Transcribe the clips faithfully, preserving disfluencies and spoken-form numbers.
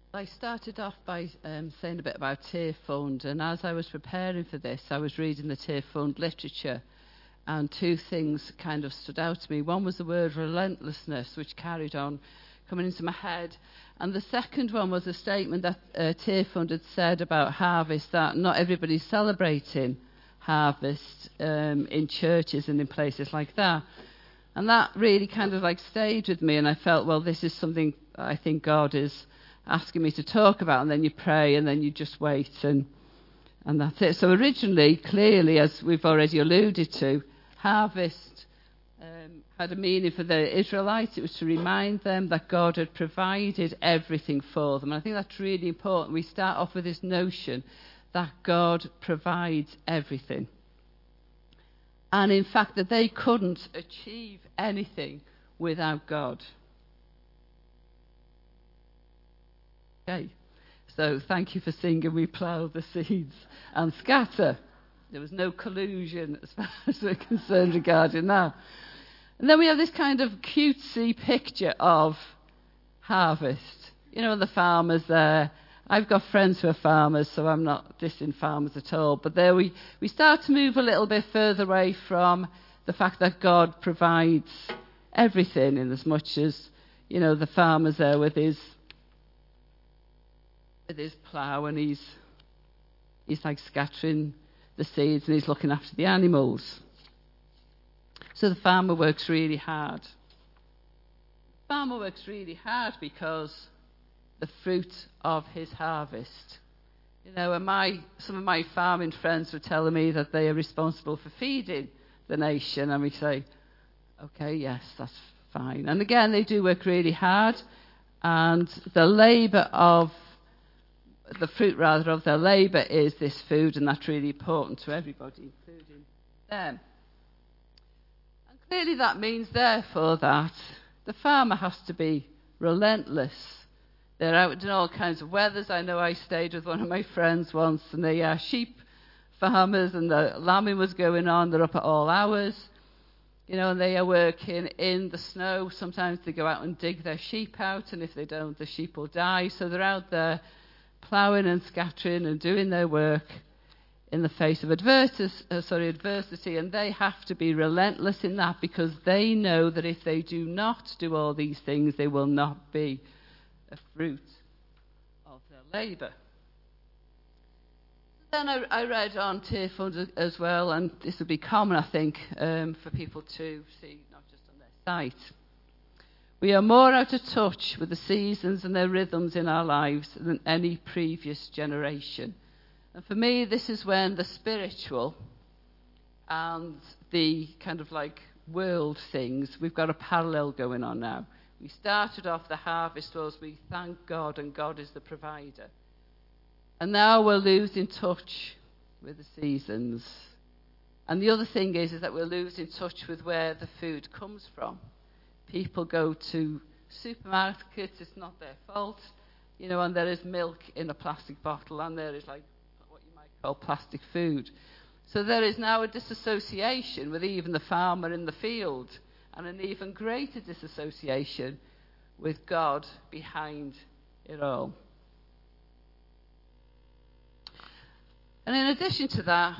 I started off by um, saying a bit about Tear Fund, and as I was preparing for this, I was reading the Tear Fund literature, and two things kind of stood out to me. One was the word relentlessness, which carried on coming into my head, and the second one was a statement that uh, Tear Fund had said about harvest, that not everybody's celebrating harvest um, in churches and in places like that. And that really kind of like stayed with me, and I felt, well, this is something I think God is asking me to talk about, and then you pray, and then you just wait, and and that's it. So originally, clearly, as we've already alluded to, harvest um, had a meaning for the Israelites. It was to remind them that God had provided everything for them. And I think that's really important. We start off with this notion that God provides everything. And in fact, that they couldn't achieve anything without God. Okay, so thank you for singing We Plough the Seeds and Scatter. There was no collusion as far as we're concerned regarding that. And then we have this kind of cutesy picture of harvest. You know, the farmers there. I've got friends who are farmers, so I'm not dissing farmers at all. But there we, we start to move a little bit further away from the fact that God provides everything, in as much as, you know, the farmer's there with his with his plough, and he's he's like scattering the seeds, and he's looking after the animals. So the farmer works really hard. The farmer works really hard because the fruit of his harvest. You know, and my some of my farming friends were telling me that they are responsible for feeding the nation, and we say, okay, yes, that's fine. And again, they do work really hard, and the labour of the fruit rather of their labour is this food, and that's really important to everybody, including them. And clearly that means, therefore, that the farmer has to be relentless. They're out in all kinds of weathers. I know I stayed with one of my friends once, and they are sheep farmers, and the lambing was going on. They're up at all hours, you know, and they are working in the snow. Sometimes they go out and dig their sheep out, and if they don't, the sheep will die. So they're out there ploughing and scattering and doing their work in the face of advertis- uh, sorry, adversity, and they have to be relentless in that, because they know that if they do not do all these things, they will not be a fruit of their labour. Then I, I read on Tear Fund as well, and this would be common, I think, um, for people to see, not just on their site. We are more out of touch with the seasons and their rhythms in our lives than any previous generation. And for me, this is when the spiritual and the kind of like world things, we've got a parallel going on now. We started off the harvest was we thank God, and God is the provider. And now we're losing touch with the seasons. And the other thing is, is that we're losing touch with where the food comes from. People go to supermarkets, it's not their fault, you know, and there is milk in a plastic bottle, and there is like what you might call plastic food. So there is now a disassociation with even the farmer in the field, and an even greater disassociation with God behind it all. And in addition to that,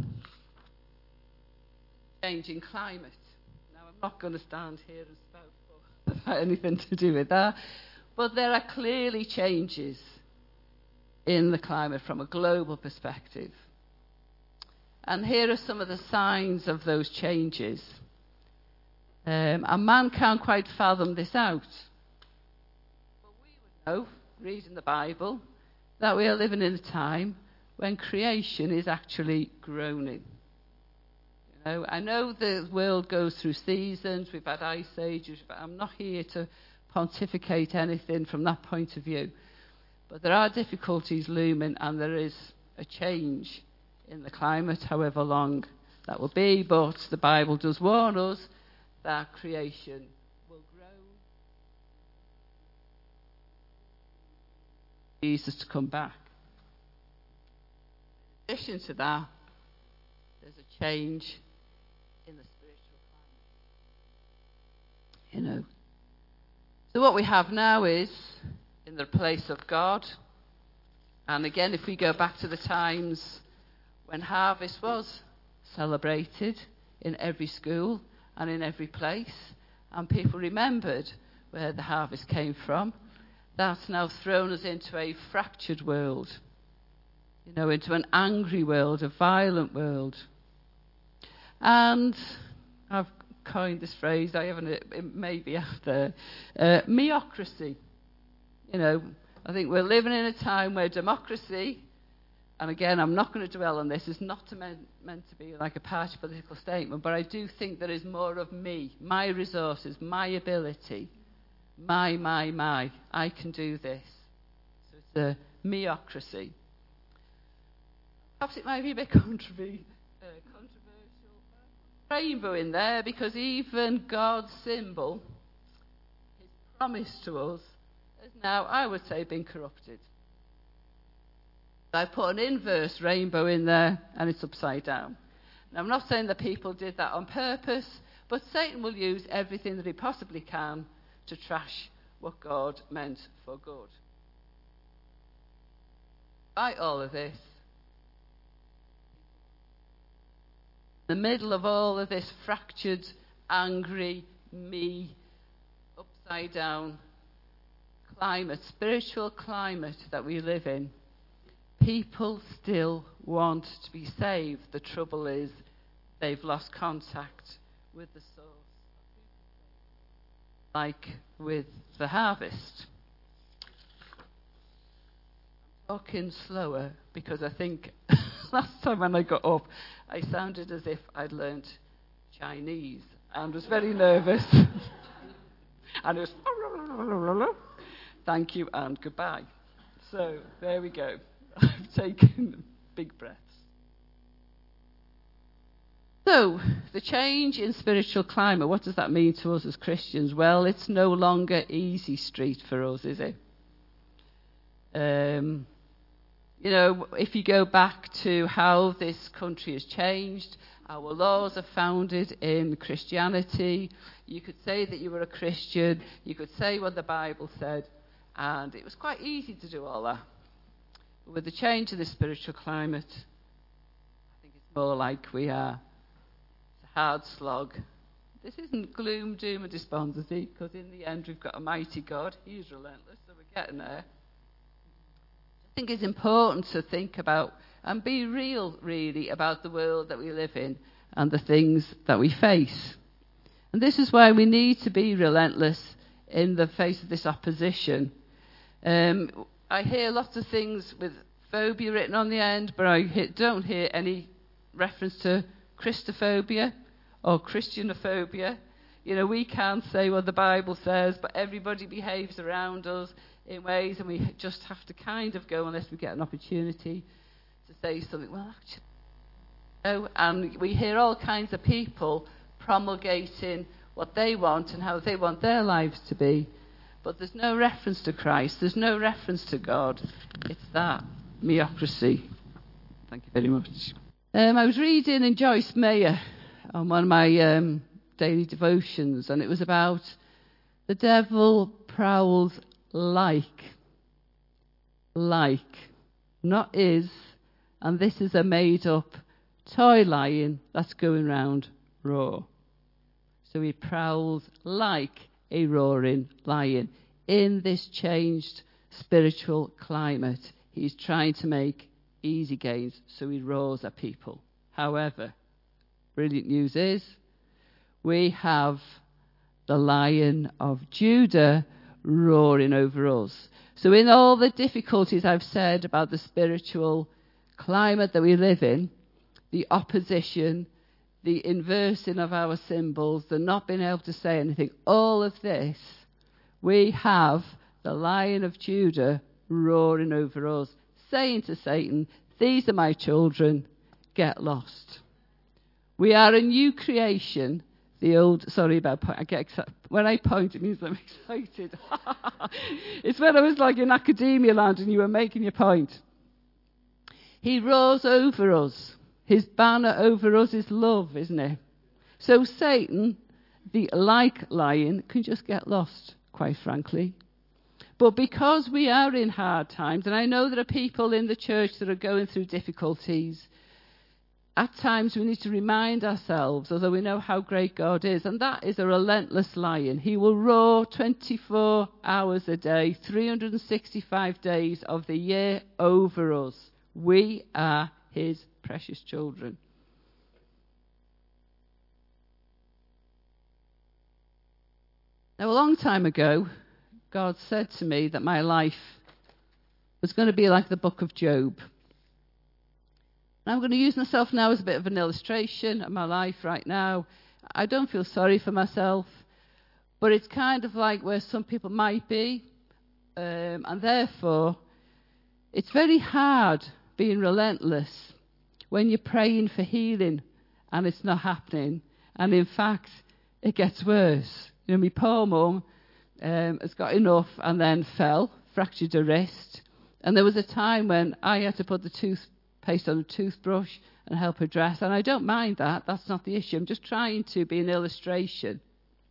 changing climate. Now, I'm not going to stand here and spout about anything to do with that, but there are clearly changes in the climate from a global perspective. And here are some of the signs of those changes. Um, and man can't quite fathom this out. But we would know, reading the Bible, that we are living in a time when creation is actually groaning. You know, I know the world goes through seasons, we've had ice ages, but I'm not here to pontificate anything from that point of view. But there are difficulties looming, and there is a change in the climate, however long that will be. But the Bible does warn us that creation will grow. Jesus to come back. In addition to that, there's a change in the spiritual climate. You know. So what we have now is, in the place of God. And again, if we go back to the times when harvest was celebrated in every school and in every place, and people remembered where the harvest came from, that's now thrown us into a fractured world, you know, into an angry world, a violent world. And I've coined this phrase, I haven't, it may be out there, uh, meocracy. You know, I think we're living in a time where democracy, and again, I'm not going to dwell on this, it's not to meant, meant to be like a party political statement, but I do think there is more of me, my resources, my ability, my, my, my, I can do this. So it's a meocracy. Perhaps it might be a bit controversial, uh, controversial. Rainbow in there, because even God's symbol, his promise to us, has now, I would say, been corrupted. I put an inverse rainbow in there, and it's upside down. Now, I'm not saying that people did that on purpose, but Satan will use everything that he possibly can to trash what God meant for good. By all of this, in the middle of all of this fractured, angry, me, upside down climate, spiritual climate that we live in, people still want to be saved. The trouble is they've lost contact with the source. Like with the harvest. I'm talking slower because I think last time when I got up, I sounded as if I'd learnt Chinese and was very nervous. And it was thank you and goodbye. So there we go. I've taken big breaths. So, the change in spiritual climate, what does that mean to us as Christians? Well, it's no longer easy street for us, is it? Um, you know, if you go back to how this country has changed, our laws are founded in Christianity. You could say that you were a Christian, you could say what the Bible said, and it was quite easy to do all that. But with the change in the spiritual climate, I think it's more like we are. Hard slog. This isn't gloom, doom and despondency, because in the end we've got a mighty God. He's relentless, so we're getting there. I think it's important to think about and be real, really, about the world that we live in and the things that we face. And this is why we need to be relentless in the face of this opposition. Um, I hear lots of things with phobia written on the end, but I don't hear any reference to Christophobia or Christianophobia. You know, we can't say what the Bible says, but everybody behaves around us in ways, and we just have to kind of go, unless we get an opportunity to say something, well, actually, no. And we hear all kinds of people promulgating what they want and how they want their lives to be, but there's no reference to Christ, there's no reference to God. It's that meocracy. Thank you very much. Um, I was reading in Joyce Meyer on one of my um, daily devotions, and it was about the devil prowls like, like, not is, and this is a made-up toy lion that's going round raw. So he prowls like a roaring lion. In this changed spiritual climate, he's trying to make easy gains, so he roars at people. However, brilliant news is we have the Lion of Judah roaring over us. So in all the difficulties I've said about the spiritual climate that we live in, the opposition, the inversing of our symbols, the not being able to say anything, all of this, we have the Lion of Judah roaring over us, saying to Satan, these are my children, get lost. We are a new creation. The old, sorry about, I get excited. When I point, it means I'm excited. It's when I was like in academia land and you were making your point. He roars over us. His banner over us is love, isn't it? So Satan, the like lion, can just get lost, quite frankly. But because we are in hard times, and I know there are people in the church that are going through difficulties, at times we need to remind ourselves, although we know how great God is, and that is a relentless lion. He will roar twenty-four hours a day, three hundred sixty-five days of the year over us. We are his precious children. Now, a long time ago, God said to me that my life was going to be like the book of Job. And I'm going to use myself now as a bit of an illustration of my life right now. I don't feel sorry for myself, but it's kind of like where some people might be. Um, and therefore, it's very hard being relentless when you're praying for healing and it's not happening. And in fact, it gets worse. You know, my poor mum um, has got enough and then fell, fractured her wrist. And there was a time when I had to put the toothpaste on a toothbrush and help her dress. And I don't mind that. That's not the issue. I'm just trying to be an illustration.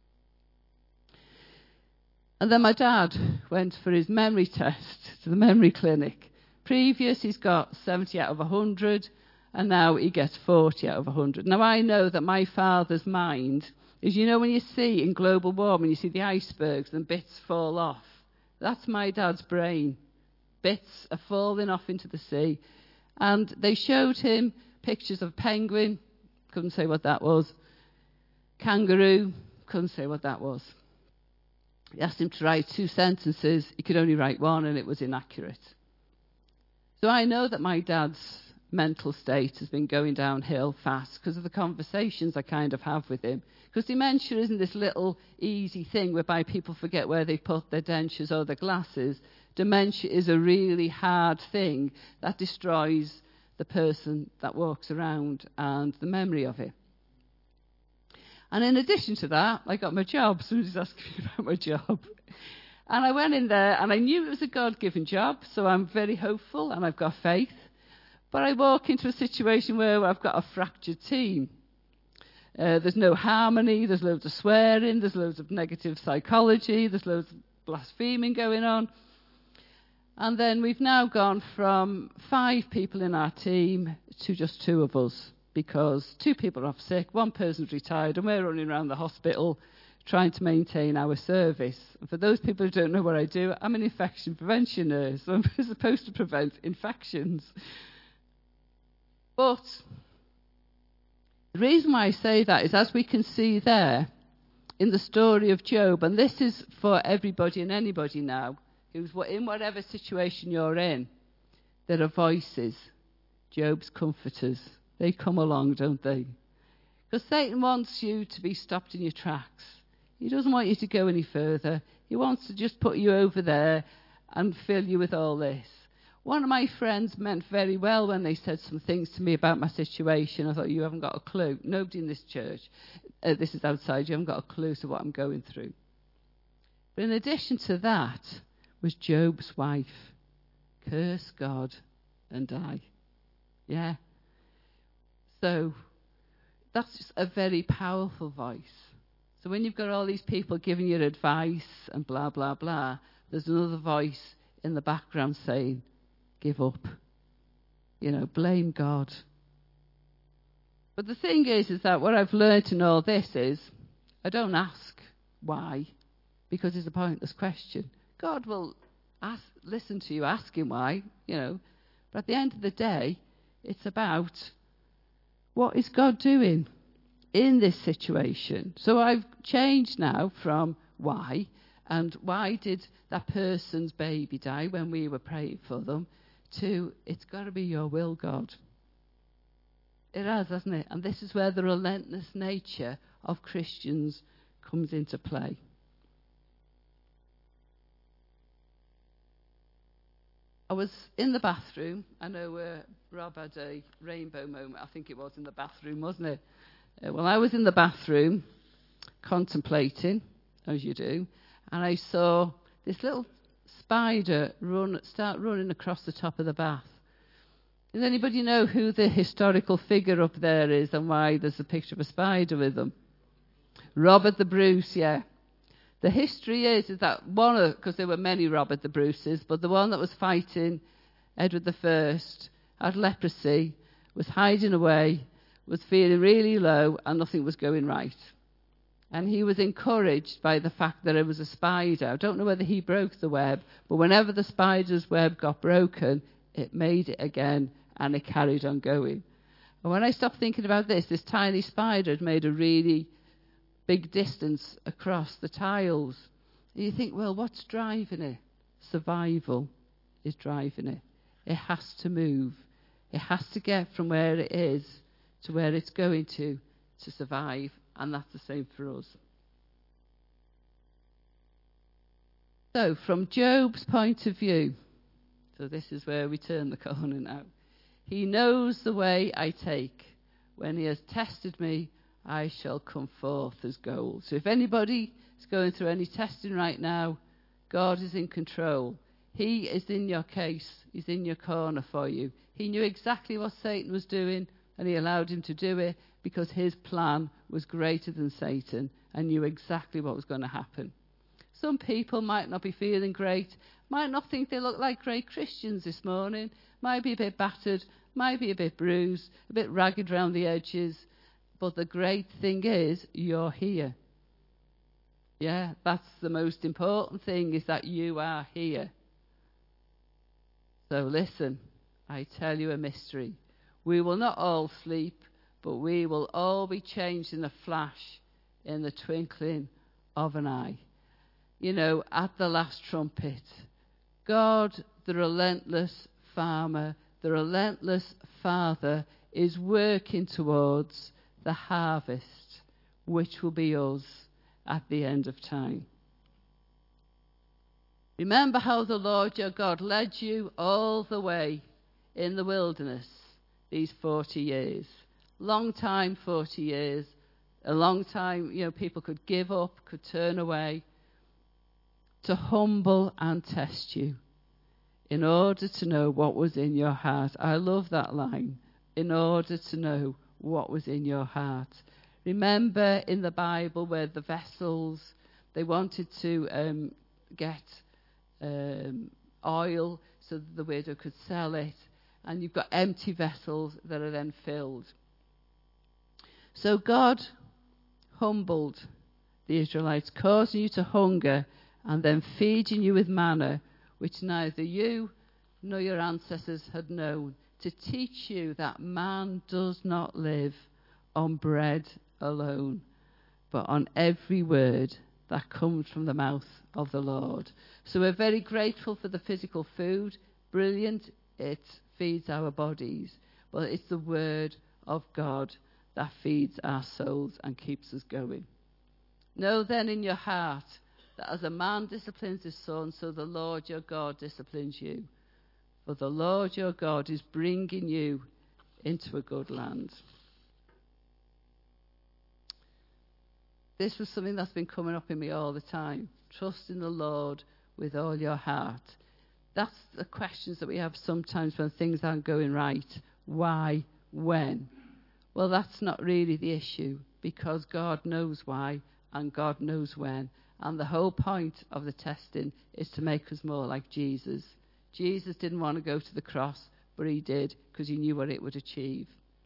And then my dad went for his memory test to the memory clinic. Previous, he's got seventy out of one hundred, and now he gets forty out of one hundred. Now, I know that my father's mind is, you know, when you see in global warming, you see the icebergs and bits fall off. That's my dad's brain. Bits are falling off into the sea. And they showed him pictures of penguin, couldn't say what that was. Kangaroo, couldn't say what that was. He asked him to write two sentences. He could only write one, and it was inaccurate. So I know that my dad's mental state has been going downhill fast because of the conversations I kind of have with him. Because dementia isn't this little easy thing whereby people forget where they put their dentures or their glasses. Dementia is a really hard thing that destroys the person that walks around and the memory of it. And in addition to that, I got my job. Somebody's asking me about my job. And I went in there, and I knew it was a God-given job, so I'm very hopeful, and I've got faith. But I walk into a situation where I've got a fractured team. Uh, there's no harmony, there's loads of swearing, there's loads of negative psychology, there's loads of blaspheming going on. And then we've now gone from five people in our team to just two of us, because two people are off sick, one person's retired, and we're running around the hospital trying to maintain our service. And for those people who don't know what I do, I'm an infection prevention nurse, so I'm supposed to prevent infections. But the reason why I say that is, as we can see there in the story of Job, and this is for everybody and anybody now, who's in whatever situation you're in, there are voices, Job's comforters. They come along, don't they? Because Satan wants you to be stopped in your tracks. He doesn't want you to go any further. He wants to just put you over there and fill you with all this. One of my friends meant very well when they said some things to me about my situation. I thought, you haven't got a clue. Nobody in this church, uh, this is outside, you haven't got a clue to what I'm going through. But in addition to that was Job's wife. Curse God and die. Yeah. So that's just a very powerful voice. So when you've got all these people giving you advice and blah, blah, blah, there's another voice in the background saying, give up. You know, blame God. But the thing is, is that what I've learned in all this is, I don't ask why, because it's a pointless question. God will ask, listen to you asking why, you know. But at the end of the day, it's about, what is God doing in this situation? So I've changed now from why, and why did that person's baby die when we were praying for them, to it's got to be your will, God. It has, hasn't it? And this is where the relentless nature of Christians comes into play. I was in the bathroom. I know uh, Rob had a rainbow moment. I think it was in the bathroom, wasn't it? Uh, well, I was in the bathroom contemplating, as you do, and I saw this little spider run, start running across the top of the bath. Does anybody know who the historical figure up there is and why there's a picture of a spider with them? Robert the Bruce, yeah. The history is, is that one of, because there were many Robert the Bruces, but the one that was fighting Edward the First had leprosy, was hiding away, was feeling really low, and nothing was going right. And he was encouraged by the fact that there was a spider. I don't know whether he broke the web, but whenever the spider's web got broken, it made it again, and it carried on going. And when I stopped thinking about this, this tiny spider had made a really big distance across the tiles. And you think, well, what's driving it? Survival is driving it. It has to move. It has to get from where it is to where it's going to to survive. And that's the same for us. So, from Job's point of view, so this is where we turn the corner now. He knows the way I take. When he has tested me, I shall come forth as gold. So if anybody is going through any testing right now, God is in control. He is in your case. He's in your corner for you. He knew exactly what Satan was doing, and he allowed him to do it because his plan was greater than Satan and knew exactly what was going to happen. Some people might not be feeling great, might not think they look like great Christians this morning, might be a bit battered, might be a bit bruised, a bit ragged around the edges. But the great thing is, you're here. Yeah, that's the most important thing, is that you are here. So listen, I tell you a mystery. We will not all sleep, but we will all be changed in a flash, in the twinkling of an eye. You know, at the last trumpet, God, the relentless farmer, the relentless Father, is working towards the harvest, which will be us at the end of time. Remember how the Lord your God led you all the way in the wilderness these forty years. Long time, forty years. A long time, you know, people could give up, could turn away. To humble and test you in order to know what was in your heart. I love that line. In order to know what was in your heart. Remember in the Bible where the vessels, they wanted to um, get um, oil so that the widow could sell it. And you've got empty vessels that are then filled. So God humbled the Israelites, causing you to hunger and then feeding you with manna, which neither you nor your ancestors had known, to teach you that man does not live on bread alone, but on every word that comes from the mouth of the Lord. So we're very grateful for the physical food. Brilliant. It feeds our bodies. But it's the word of God that feeds our souls and keeps us going. Know then in your heart that as a man disciplines his son, so the Lord your God disciplines you. For the Lord your God is bringing you into a good land. This was something that's been coming up in me all the time. Trust in the Lord with all your heart. That's the questions that we have sometimes when things aren't going right. Why? When? Well, that's not really the issue, because God knows why and God knows when. And the whole point of the testing is to make us more like Jesus. Jesus didn't want to go to the cross, but he did because he knew what it would achieve.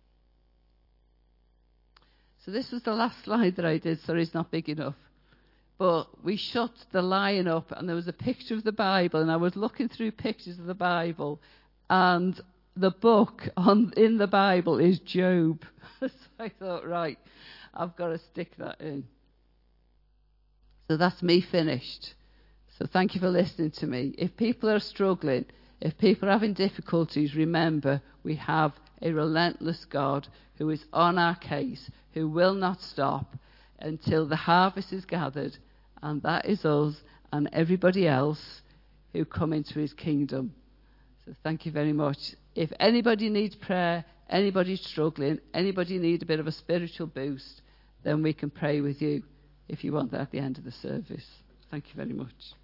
So this was the last slide that I did. Sorry, it's not big enough. But we shut the lion up, and there was a picture of the Bible, and I was looking through pictures of the Bible, and the book on in the Bible is Job. So I thought, right, I've got to stick that in. So that's me finished. So thank you for listening to me. If people are struggling, if people are having difficulties, remember we have a relentless God who is on our case, who will not stop until the harvest is gathered, and that is us and everybody else who come into his kingdom. So thank you very much. If anybody needs prayer, anybody's struggling, anybody needs a bit of a spiritual boost, then we can pray with you if you want that at the end of the service. Thank you very much.